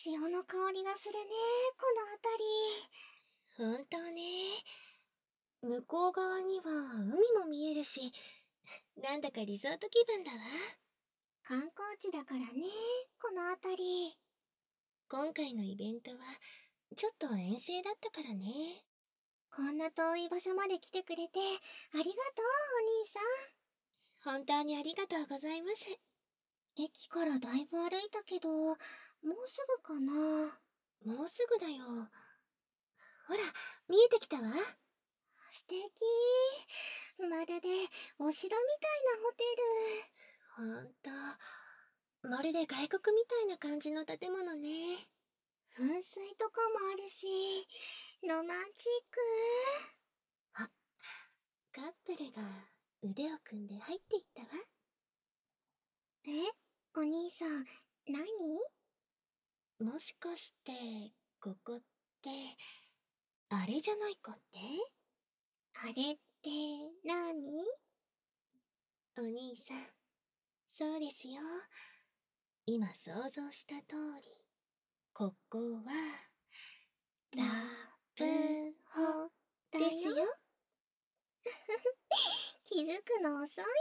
潮の香りがするね、この辺り。 本当ね。向こう側には海も見えるし、なんだかリゾート気分だわ。 観光地だからね、この辺り。 今回のイベントは、ちょっと遠征だったからね。 こんな遠い場所まで来てくれて、ありがとう、お兄さ本当にありがとうございます。 ん。駅からだいぶ歩いたけど、もうすぐかな。 もうすぐだよ。ほら、見えてきたわ。 素敵。まるでお城みたいなホテほんと、まるで外国みたいな感じの建物ね。 ル。噴水とかもあるし、ロマンチあ、カップルが腕を組んで入っていったわ。 ック。お兄さん、何？ もしかして、ここって、あれじゃないかって？ あれって何？ お兄さん、そうですよ。今想像した通り、ここは、ラブホだですよ。 よ。気づくの遅いよ。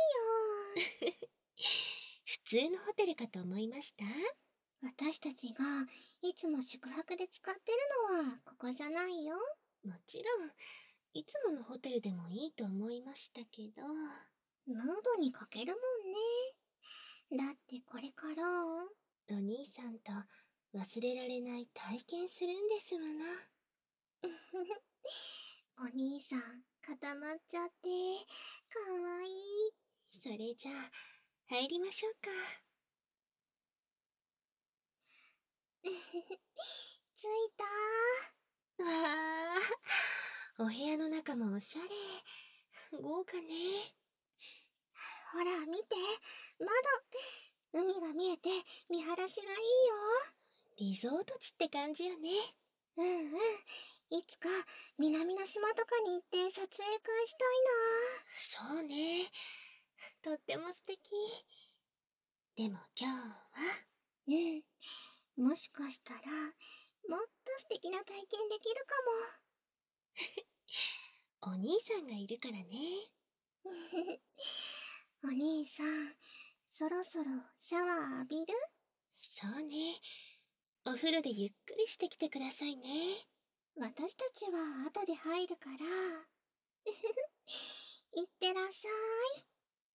普通のホテルかと思いました？ 私たちがいつも宿泊で使ってるのはここじゃないよ。 もちろん、いつものホテルでもいいと思いましたけど、 ムードに欠けるもんね。だってこれからお兄さんと忘れられない体験するんですもの。 お兄さん固まっちゃってかわいい。 それじゃあ、入りましょうか。 着いた。 わあ、お部屋の中もおしゃれ。豪華ね。 ほら見て、窓。海が見えて見晴らしがいいよ。 リゾート地って感じよね。 うんうん。いつか南の島とかに行って撮影会したそうね。とっても素敵。でも今日は、 いな。うん。もしかしたら、もっと素敵な体験できるお兄さんがいるからね。 かも。お兄さん、そろそろシャワー浴びる？ そうね。お風呂でゆっくりしてきてくださいね。 私たちは後で入るから。いってらっしゃい。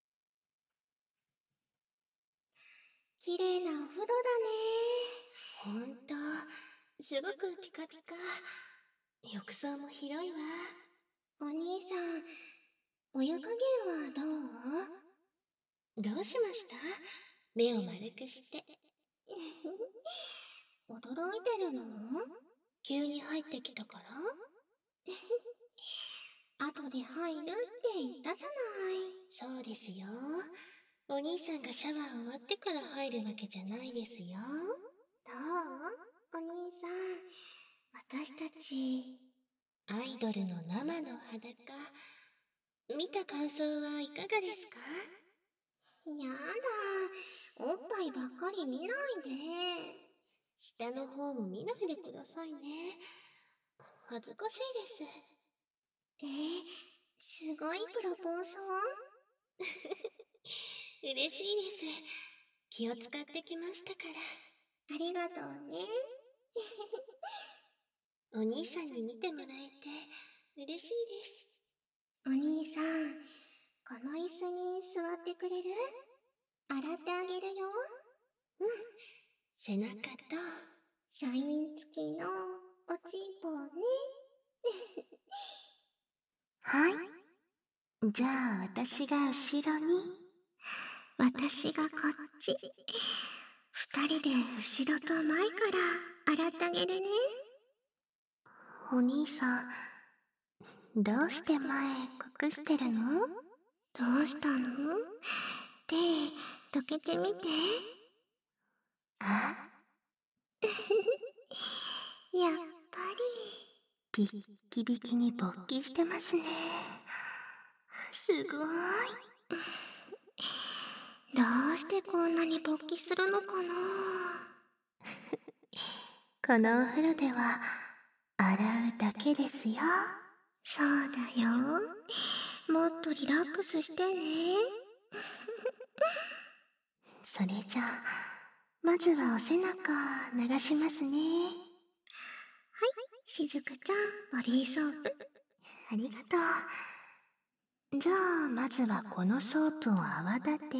綺麗なお風呂ほんと、すごくピカピカ。浴槽も広いわ。 だね。お兄さん、お湯加減はどう？ どうしました？目を丸くして。 驚いてるの？ 急に入ってきたから？ 後で入るって言ったじゃない。 そうですよ。お兄さんがシャワー終わってから入るわけじゃないですよ。 どう？お兄さん、私たち。 アイドルの生の裸、見た感想はいかがですか？ やだ、おっぱいばっかり見ないで。 下の方も見ないでくださいね。恥ずかしいです。 すごいプロポーショ嬉しいです。気を使ってきましたかン？ありがとうね。 ら。お兄さんに見てもらえて嬉しいです。 お兄さん、この椅子に座ってくれる？洗ってあげるよ。 背中と、 シャイン付きのおちんぽね。 はい。じゃあ私が後ろに、 私がこっち。二人で後ろと前から洗ってあげるね。 お兄さん、どうして前隠してるの？ どうしたの？手、どけてみて。 あ、 やっぱピッキピキに勃起してますね。すごい。 り。どうしてこんなに勃起するのかな？ このお風呂では洗うだけですよ。 そうだよ。もっとリラックスしてね。 それじゃあ、まずはお背中流しますね。 しずくちゃん、ボディーソープ。 ありがとう。じゃあ、まずはこのソープを泡立てて、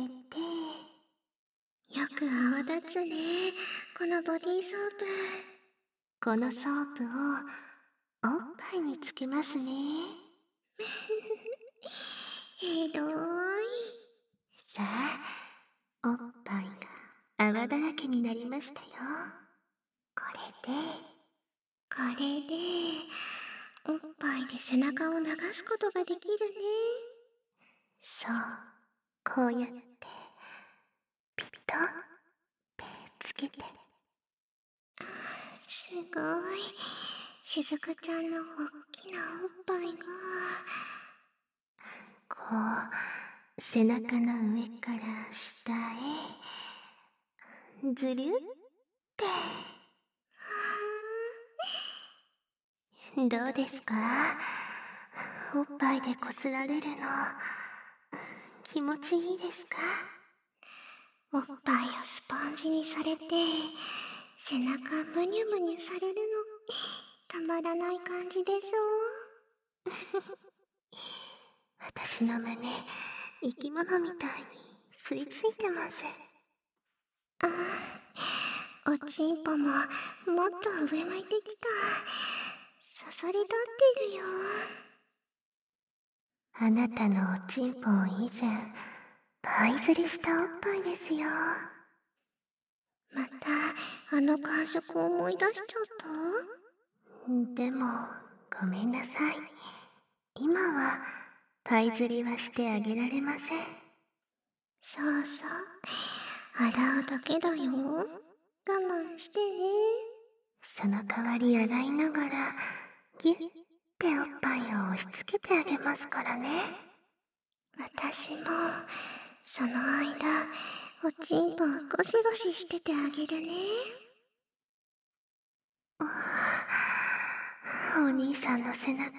よく泡立つね、このボディーソープ。 このソープをおっぱいにつけますね。 ひどーい。 さあ、おっぱいが泡だらけになりましたよ。これで、 おっぱいで背中を流すことができるね。 そう、こうやってピタッてつけて。 すごい。しずくちゃんのおっきなおっぱいが。 こう、背中の上から下へ、ずりゅってどうですか？おっぱいでこすられるの気持ちいいですか？ おっぱいをスポンジにされて、背中むにゅむにゅされるの、たまらない感じでしょ。 私の胸、生き物みたいに吸い付いてます。 おちんぽももっと上向いてきた。そそり立ってるよ。 あなたのおちんぽを以前、パイ釣りしたおっぱいですよ。 またあの感触を思い出しちゃった？ でも、ごめんなさい。今は、パイ釣りはしてあげられません。 そうそう、洗うだけだよ。我慢してね。 その代わり洗いながら、ギュッておっぱいを押し付けてあげますからね。 私もその間おちんぽをゴシゴシしててあげるね。 お兄さんの背中、硬い。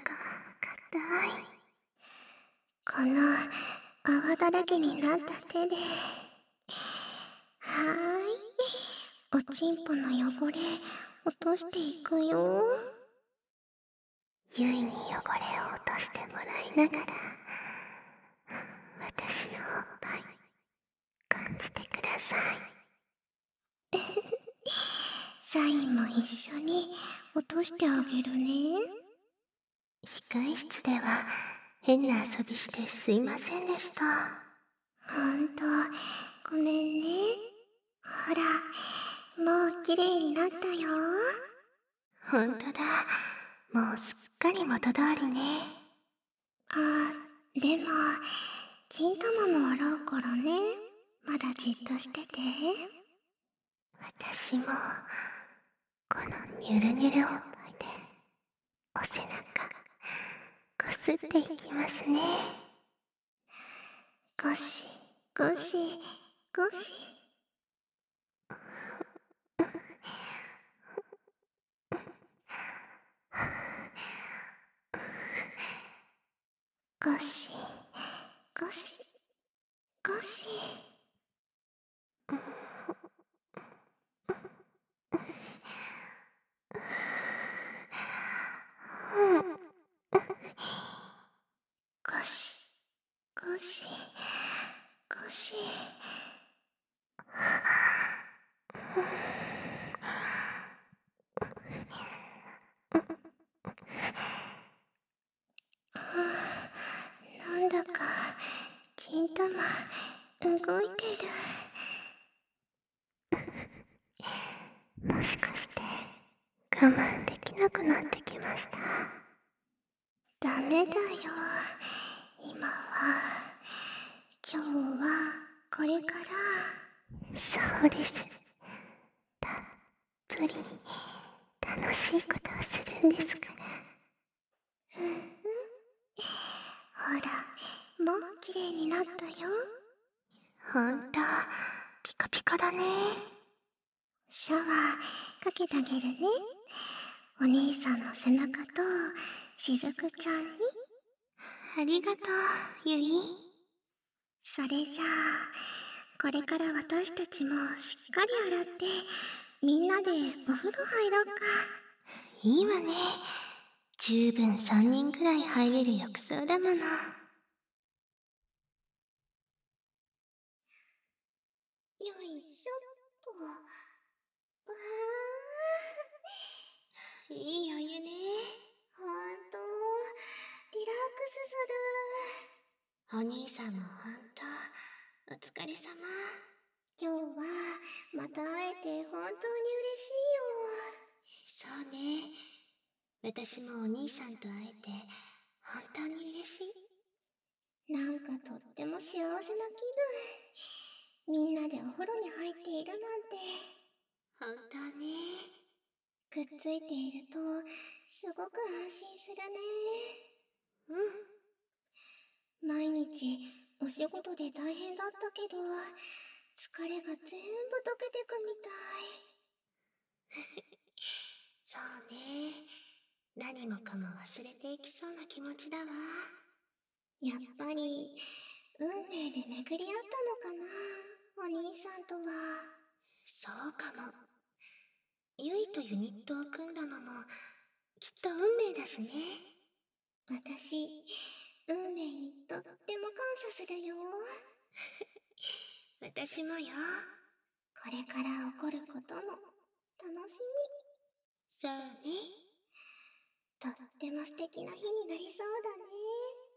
この泡だらけになった手で、はーい、おちんぽの汚れ落としていくよ。 ゆいに汚れを落としてもらいながら、私のおっぱい、感じてください。 サインも一緒に落としてあげるね。 控室では変な遊びしてすいませんでした。 ほんと、ごめんね。ほら、もう綺麗になったよ。 ほんとだ。もうすっかり元通りね。 でも、金玉も洗うからね。まだじっとしてて。 私も、このニュルニュルおっぱいで、お背中、こすっていきますね。 ゴシ、ゴシ、ゴシ。ゴシ、ゴシ、ゴシ。ゴシ、ゴシ、ゴシ。なんだか、金玉、動いてもしかして、我慢できなくなってきました。 る。ダメだよ。今は、今日は、これから。 そうです。たっぷり、楽しいことをするんですから。 ほら、もう綺麗になったよ。 ほんと、ピカピカだね。 シャワーかけてあげるね。お兄さんの背中としずくちゃんに。ありがとう、ゆい。それじゃあ、これから私たちもしっかり洗って、みんなでお風呂入ろうか。 いいわね。十分3人くらい入れる浴槽だもの。 よいしょっと。わいいお湯ね。 ほんと、リラックスする。 お兄さんもほんと、お疲れ様。 今日はまた会えて本当に嬉しそうね。私もお兄さんと会えて、本当に嬉しい。 いよ。なんかとっても幸せな気分。みんなでお風呂に入っているなんて。 本当ね。 くっついているとすごく安心するね。毎日お仕事で大変だったけど、疲れが全部溶けてくみたい。 そうね。何もかも忘れていきそうな気持ちだわ。 やっぱり運命で巡り合ったのかな、お兄さんとは。 そうかも。ゆいとユニットを組んだのも、きっと運命だしね。 私、運命にとっても感謝するよ。 私もよ。 これから起こることも楽しそうね。 み。とっても素敵な日になりそうだね。